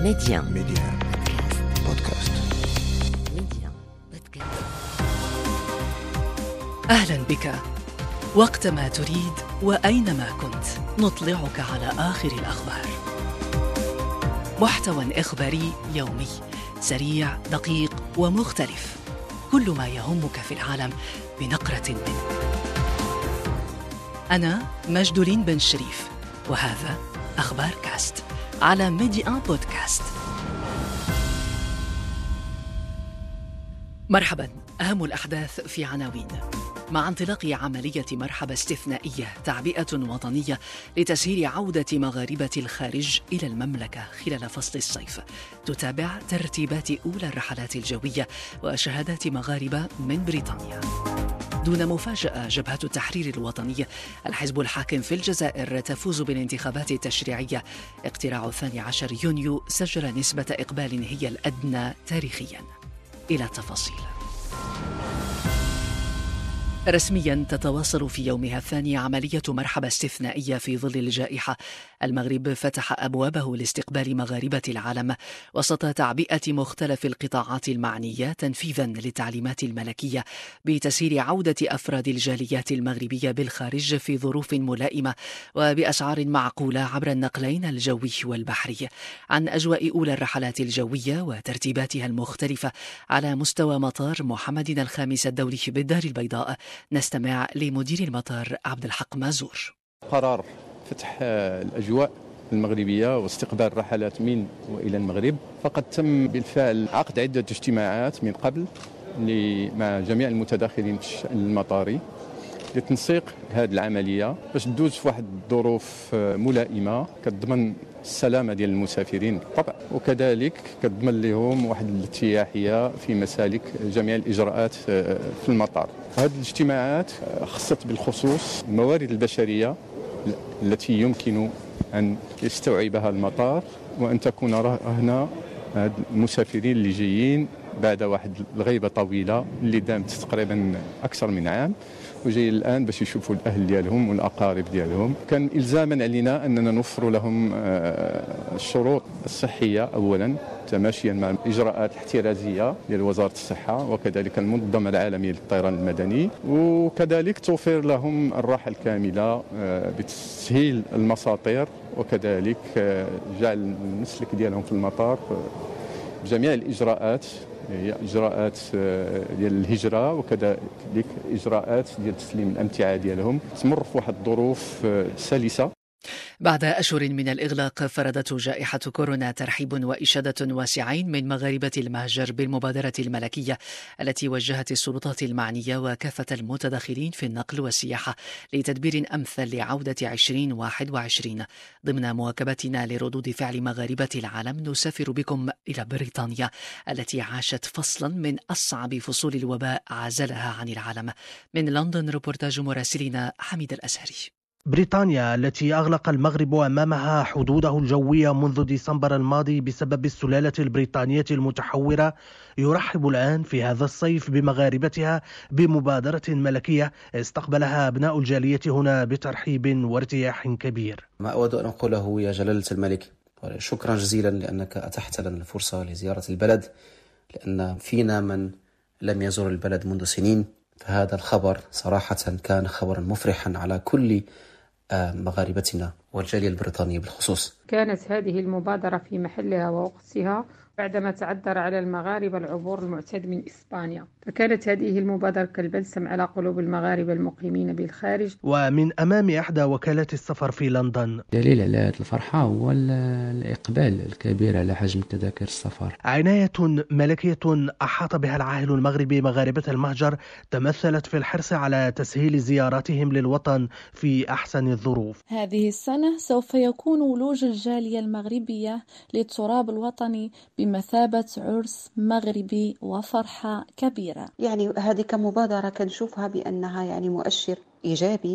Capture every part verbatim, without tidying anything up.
ميديان ميديان بودكاست. ميديان بودكاست. أهلا بك وقتما تريد وأينما كنت، نطلعك على آخر الأخبار. محتوى إخباري يومي سريع دقيق ومختلف، كل ما يهمك في العالم بنقرة منه. أنا مجدولين بن شريف، وهذا أخبار كاست على ميديان بودكاست. مرحبا، أهم الأحداث في عناوين. مع انطلاق عملية مرحبا استثنائية تعبئة وطنية لتسهيل عودة مغاربة الخارج إلى المملكة خلال فصل الصيف، تتابع ترتيبات أولى الرحلات الجوية وشهادات مغاربة من بريطانيا. دون مفاجأة، جبهة التحرير الوطني الحزب الحاكم في الجزائر تفوز بالانتخابات التشريعية. اقتراع الثاني عشر يونيو سجل نسبة إقبال هي الأدنى تاريخيا. إلى التفاصيل. رسميا تتواصل في يومها الثاني عملية مرحبا استثنائية في ظل الجائحة. المغرب فتح أبوابه لاستقبال مغاربة العالم وسط تعبئة مختلف القطاعات المعنية تنفيذا للتعليمات الملكية بتسهيل عودة أفراد الجاليات المغربية بالخارج في ظروف ملائمة وبأسعار معقولة عبر النقلين الجوي والبحري. عن أجواء أولى الرحلات الجوية وترتيباتها المختلفة على مستوى مطار محمد الخامس الدولي بالدار البيضاء، نستمع لمدير المطار عبد الحق مازور. قرار فتح الأجواء المغربية واستقبال الرحلات من وإلى المغرب، فقد تم بالفعل عقد عدة اجتماعات من قبل مع جميع المتداخلين في الشأن المطاري لتنسيق هذه العملية باش تدوز في واحد الظروف ملائمة كتضمن السلامة ديال المسافرين بالطبع، وكذلك كتضمن لهم واحد الارتياحية في مسالك جميع الإجراءات في المطار. هذه الاجتماعات خصت بالخصوص الموارد البشرية التي يمكن أن يستوعبها المطار وأن تكون رهنة هاد المسافرين اللي جايين بعد واحد الغيبة طويلة اللي دامت تقريبا أكثر من عام، وجاي الآن باش يشوفوا الأهل ديالهم والأقارب ديالهم. كان إلزاما علينا أننا نوفر لهم الشروط الصحية أولا تماشيا مع الإجراءات الاحترازية ديال وزارة الصحة وكذلك المنظمة العالمية للطيران المدني، وكذلك توفير لهم الراحة الكاملة بتسهيل المساطير وكذلك جعل المسلك ديالهم في المطار بجميع الإجراءات، هي إجراءات ديال الهجرة وكذلك إجراءات ديال تسليم الأمتعة ديالهم تمر في واحد الظروف سلسة. بعد أشهر من الإغلاق، فرضت جائحة كورونا ترحيب وإشادة واسعين من مغاربة المهجر بالمبادرة الملكية التي وجهت السلطات المعنية وكافة المتداخلين في النقل والسياحة لتدبير أمثل لعودة عشرين واحد وعشرين. ضمن مواكبتنا لردود فعل مغاربة العالم، نسافر بكم إلى بريطانيا التي عاشت فصلا من أصعب فصول الوباء عزلها عن العالم. من لندن ريبورتاج مراسلنا حميد الأزهري. بريطانيا التي أغلق المغرب أمامها حدوده الجوية منذ ديسمبر الماضي بسبب السلالة البريطانية المتحورة، يرحب الآن في هذا الصيف بمغاربتها بمبادرة ملكية استقبلها أبناء الجالية هنا بترحيب وارتياح كبير. ما أود أن أقوله يا جلالة الملك، شكرا جزيلا لأنك أتحت لنا الفرصة لزيارة البلد، لأن فينا من لم يزور البلد منذ سنين، فهذا الخبر صراحة كان خبرا مفرحا على كل مغاربتنا والجالية البريطانية بالخصوص. كانت هذه المبادرة في محلها ووقتها بعدما تعذر على المغاربة العبور المعتاد من إسبانيا، فكانت هذه المبادرة كالبلسم على قلوب المغاربة المقيمين بالخارج. ومن أمام إحدى وكالات السفر في لندن، دليل على هذه الفرحة هو الإقبال الكبير على حجم تذاكر السفر. عناية ملكية أحاط بها العاهل المغربي مغاربة المهجر تمثلت في الحرص على تسهيل زياراتهم للوطن في أحسن الظروف. هذه السنة سوف يكون ولوج الجالية المغربية للتراب الوطني بمثابة عرس مغربي وفرحة كبيرة. يعني هذه كمبادرة كنشوفها بأنها يعني مؤشر إيجابي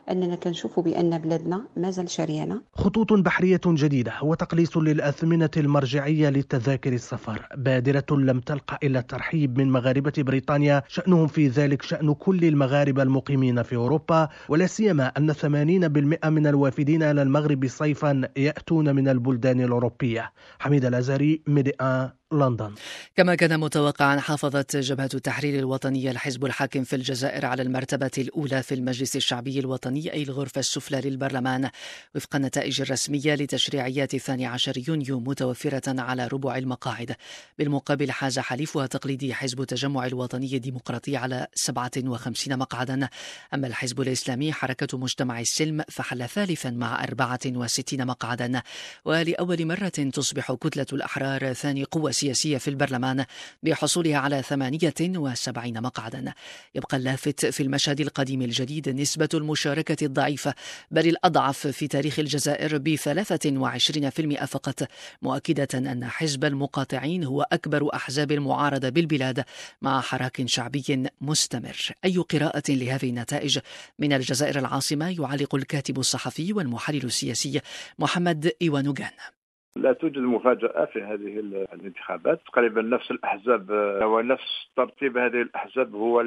أننا كنشوفوا بأن بلادنا مازال شريانة. خطوط بحرية جديدة وتقليص للأثمنة المرجعية لتذاكر السفر، بادرة لم تلقى إلا الترحيب من مغاربة بريطانيا، شأنهم في ذلك شأن كل المغاربة المقيمين في أوروبا، ولا سيما أن ثمانين بالمئة من الوافدين إلى المغرب صيفا يأتون من البلدان الأوروبية. حميد الأزهري، ميديا، لندن. كما كان متوقعا، حافظت جبهة التحرير الوطنية الحزب الحاكم في الجزائر على المرتبة الأولى في المجلس الشعبي الوطني، أي الغرفة السفلى للبرلمان، وفق النتائج الرسمية لتشريعيات الثاني عشر يونيو، متوفرة على ربع المقاعد. بالمقابل، حاز حليفها التقليدي حزب التجمع الوطني الديمقراطي على سبعة وخمسين مقعدا، أما الحزب الإسلامي حركة مجتمع السلم فحل ثالثا مع أربعة وستين مقعدا. ولأول مرة تصبح كتلة الأحرار ثاني قوة سياسية في البرلمان بحصولها على ثمانية وسبعين مقعدا. يبقى اللافت في المشهد القديم الجديد نسبة المشاركة الضعيفة، بل الأضعف في تاريخ الجزائر، بثلاثة وعشرين بالمئة فقط، مؤكدة أن حزب المقاطعين هو أكبر أحزاب المعارضة بالبلاد مع حراك شعبي مستمر. أي قراءة لهذه النتائج؟ من الجزائر العاصمة يعلق الكاتب الصحفي والمحلل السياسي محمد إيوانوغان. لا توجد مفاجأة في هذه الانتخابات، تقريبا نفس الأحزاب ونفس ترتيب هذه الأحزاب هو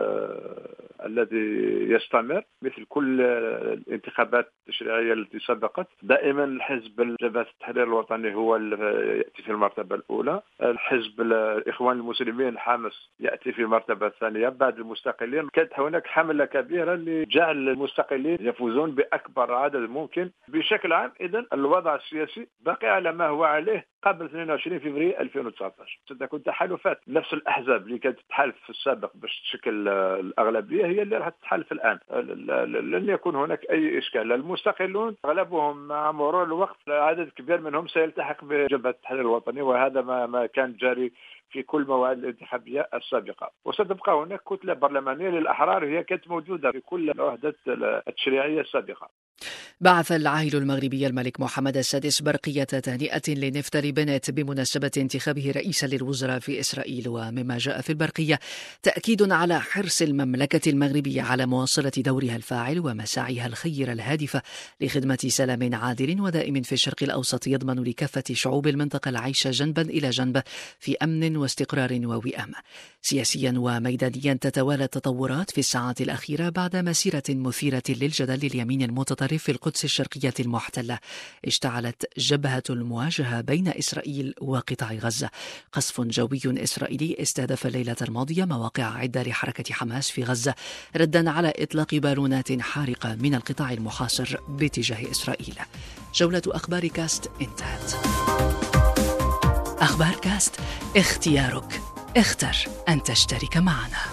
الذي يستمر مثل كل الانتخابات التشريعية التي سبقت. دائما الحزب جبهة التحرير الوطني هو يأتي في المرتبة الأولى، الحزب الإخوان المسلمين حامس يأتي في المرتبة الثانية بعد المستقلين. كانت هناك حملة كبيرة لجعل المستقلين يفوزون بأكبر عدد ممكن. بشكل عام إذن الوضع السياسي باقي على ما هو عليه قبل اثنين وعشرين فبراير ألفين وتسعة عشر. ستكون تحالفات، نفس الأحزاب اللي كانت تتحالف في السابق باش تشكل الأغلبية هي اللي راح تتحالف الآن. لن يكون هناك أي إشكال. المستقلون أغلبهم مع مرور الوقت عدد كبير منهم سيلتحق بجبهة التحرير الوطني، وهذا ما ما كان جاري في كل مواد الانتخابية السابقة. وستبقى هناك كتلة برلمانية للأحرار هي كانت موجودة في كل الوحدات التشريعية السابقة. بعث العاهل المغربي الملك محمد السادس برقية تهنئة لنفتالي بنت بمناسبة انتخابه رئيسا للوزراء في إسرائيل. ومما جاء في البرقية تأكيد على حرص المملكة المغربية على مواصلة دورها الفاعل ومساعيها الخيرة الهادفة لخدمة سلام عادل ودائم في الشرق الأوسط، يضمن لكافة شعوب المنطقة العيش جنبا إلى جنب في أمن واستقرار ووئام. سياسيا وميدانيا تتوالى التطورات في الساعات الأخيرة بعد مسيرة مثيرة للجدل لليمين المتطرف في القدس الشرقية المحتلة. اشتعلت جبهة المواجهة بين إسرائيل وقطاع غزة. قصف جوي إسرائيلي استهدف الليلة الماضية مواقع عدة لحركة حماس في غزة، ردا على إطلاق بالونات حارقة من القطاع المحاصر باتجاه إسرائيل. جولة أخبار كاست انتهت. أخبار كاست، اختيارك، اختر أن تشترك معنا.